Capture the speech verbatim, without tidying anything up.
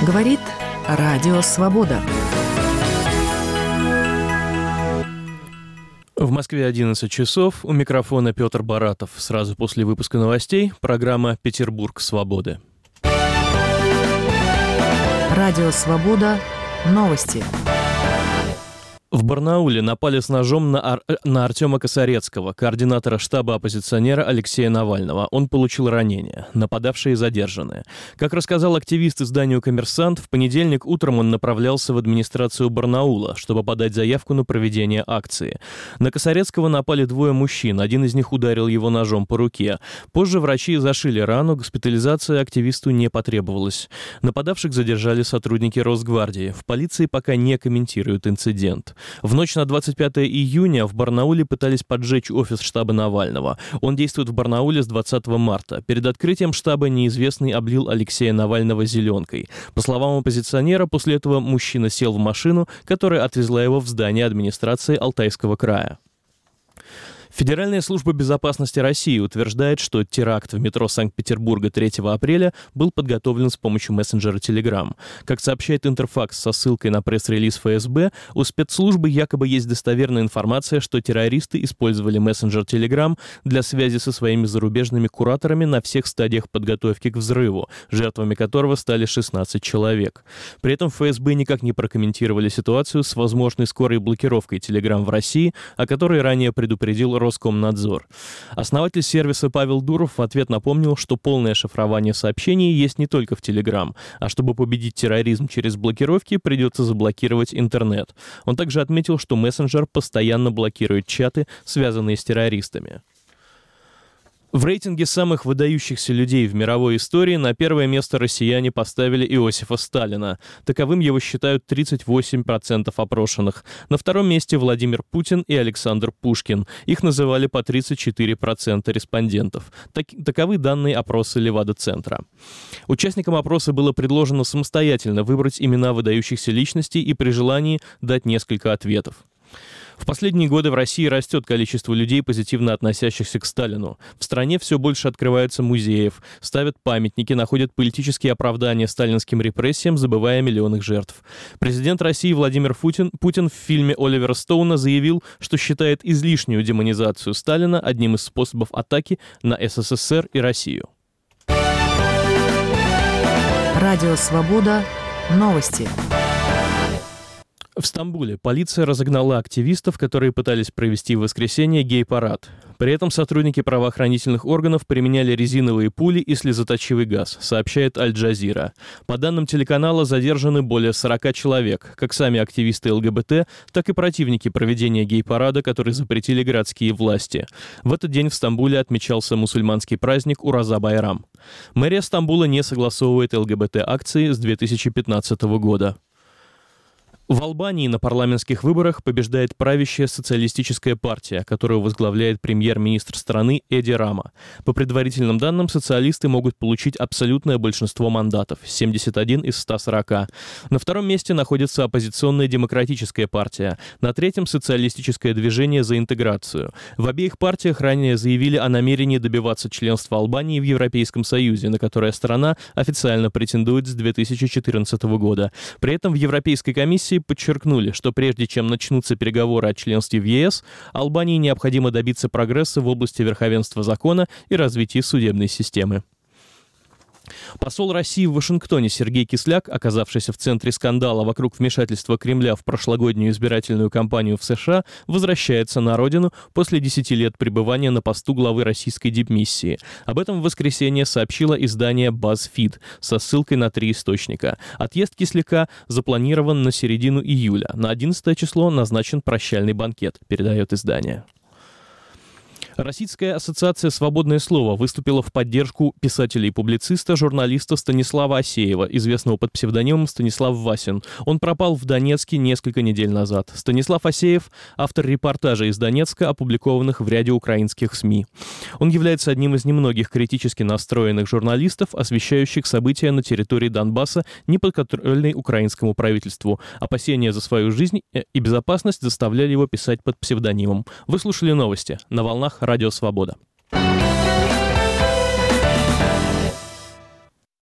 Говорит Радио Свобода. В Москве одиннадцать часов. У микрофона Петр Баратов. Сразу после выпуска новостей программа «Петербург свободы». Радио Свобода. Новости. В Барнауле напали с ножом на, Ар... на Артема Косарецкого, координатора штаба оппозиционера Алексея Навального. Он получил ранение. Нападавшие задержаны. Как рассказал активист изданию «Коммерсант», в понедельник утром он направлялся в администрацию Барнаула, чтобы подать заявку на проведение акции. На Косарецкого напали двое мужчин. Один из них ударил его ножом по руке. Позже врачи зашили рану, госпитализация активисту не потребовалась. Нападавших задержали сотрудники Росгвардии. В полиции пока не комментируют инцидент. В ночь на двадцать пятое июня в Барнауле пытались поджечь офис штаба Навального. Он действует в Барнауле с двадцатого марта. Перед открытием штаба неизвестный облил Алексея Навального зеленкой. По словам оппозиционера, после этого мужчина сел в машину, которая отвезла его в здание администрации Алтайского края. Федеральная служба безопасности России утверждает, что теракт в метро Санкт-Петербурга третьего апреля был подготовлен с помощью мессенджера Telegram. Как сообщает Интерфакс со ссылкой на пресс-релиз эф эс бэ, у спецслужбы якобы есть достоверная информация, что террористы использовали мессенджер Telegram для связи со своими зарубежными кураторами на всех стадиях подготовки к взрыву, жертвами которого стали шестнадцать человек. При этом эф эс бэ никак не прокомментировали ситуацию с возможной скорой блокировкой Telegram в России, о которой ранее предупредил Роскомнадзор. Основатель сервиса Павел Дуров в ответ напомнил, что полное шифрование сообщений есть не только в Telegram, а чтобы победить терроризм через блокировки, придется заблокировать интернет. Он также отметил, что мессенджер постоянно блокирует чаты, связанные с террористами. В рейтинге самых выдающихся людей в мировой истории на первое место россияне поставили Иосифа Сталина. Таковым его считают тридцать восемь процентов опрошенных. На втором месте Владимир Путин и Александр Пушкин. Их называли по тридцать четыре процента респондентов. Так, таковы данные опроса Левада-центра. Участникам опроса было предложено самостоятельно выбрать имена выдающихся личностей и при желании дать несколько ответов. В последние годы в России растет количество людей, позитивно относящихся к Сталину. В стране все больше открывается музеев, ставят памятники, находят политические оправдания сталинским репрессиям, забывая о миллионах жертв. Президент России Владимир Путин, Путин в фильме Оливера Стоуна заявил, что считает излишнюю демонизацию Сталина одним из способов атаки на эс эс эс эр и Россию. Радио Свобода. Новости. В Стамбуле полиция разогнала активистов, которые пытались провести в воскресенье гей-парад. При этом сотрудники правоохранительных органов применяли резиновые пули и слезоточивый газ, сообщает Аль-Джазира. По данным телеканала, задержаны более сорока человек, как сами активисты эл гэ бэ тэ, так и противники проведения гей-парада, который запретили городские власти. В этот день в Стамбуле отмечался мусульманский праздник Ураза-Байрам. Мэрия Стамбула не согласовывает эл гэ бэ тэ-акции с две тысячи пятнадцатого года. В Албании на парламентских выборах побеждает правящая социалистическая партия, которую возглавляет премьер-министр страны Эди Рама. По предварительным данным, социалисты могут получить абсолютное большинство мандатов – семьдесят один из ста сорока. На втором месте находится оппозиционная демократическая партия, на третьем – социалистическое движение за интеграцию. В обеих партиях ранее заявили о намерении добиваться членства Албании в Европейском Союзе, на которое страна официально претендует с две тысячи четырнадцатого года. При этом в Европейской комиссии подчеркнули, что прежде чем начнутся переговоры о членстве в е эс, Албании необходимо добиться прогресса в области верховенства закона и развития судебной системы. Посол России в Вашингтоне Сергей Кисляк, оказавшийся в центре скандала вокруг вмешательства Кремля в прошлогоднюю избирательную кампанию в США, возвращается на родину после десяти лет пребывания на посту главы российской дипмиссии. Об этом в воскресенье сообщило издание BuzzFeed со ссылкой на три источника. Отъезд Кисляка запланирован на середину июля. На одиннадцатое число назначен прощальный банкет, передает издание. Российская ассоциация «Свободное слово» выступила в поддержку писателя и публициста, журналиста Станислава Асеева, известного под псевдонимом Станислав Васин. Он пропал в Донецке несколько недель назад. Станислав Асеев – автор репортажей из Донецка, опубликованных в ряде украинских СМИ. Он является одним из немногих критически настроенных журналистов, освещающих события на территории Донбасса, неподконтрольной украинскому правительству. Опасения за свою жизнь и безопасность заставляли его писать под псевдонимом. Вы слушали новости на волнах Радио Свобода.